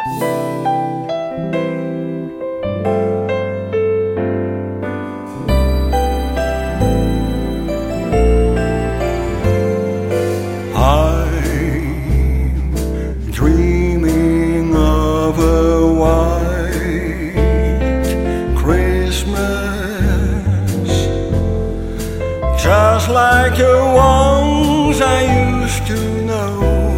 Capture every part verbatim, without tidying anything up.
Dreaming of a white Christmas, just like the ones I used to know,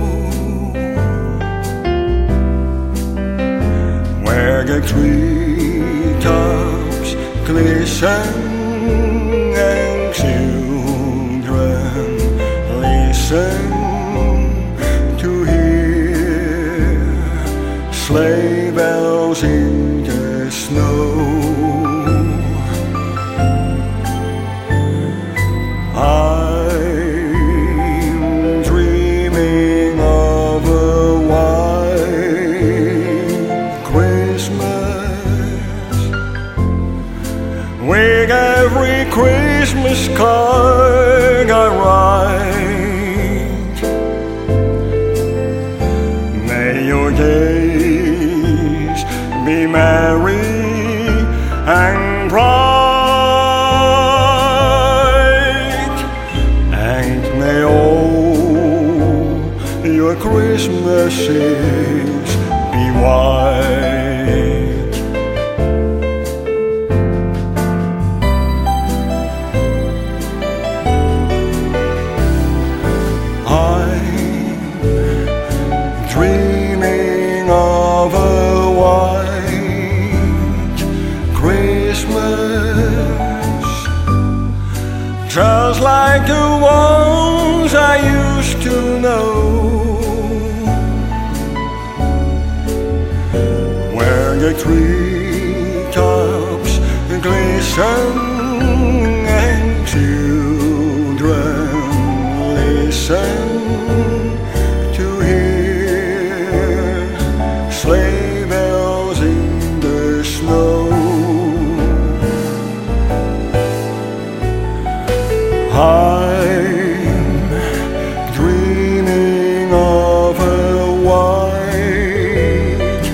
where the treetops glisten and children listen sleigh bells in the snow. I'm dreaming of a white Christmas, with every Christmas card I write. May your days be merry and bright, and may all your Christmases be white. I'm dreaming of a white Christmas, just like the ones I used to know, where the treetops glisten and children listen to hear sleigh bells in the snow. I'm dreaming of a white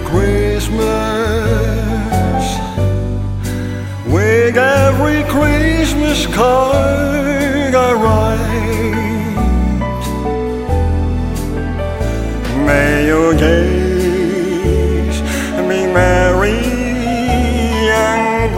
Christmas, with every Christmas card I write. May your days be merry and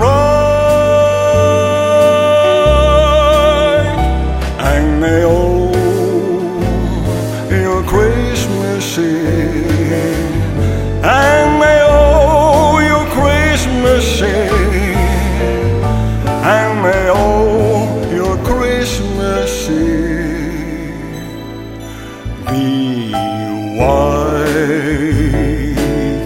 bright, and may all your Christmases, and may all your Christmases, and may all your Christmases be white.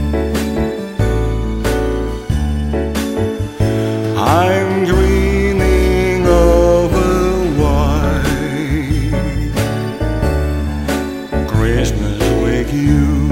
I'm dreaming of a white Christmas with you.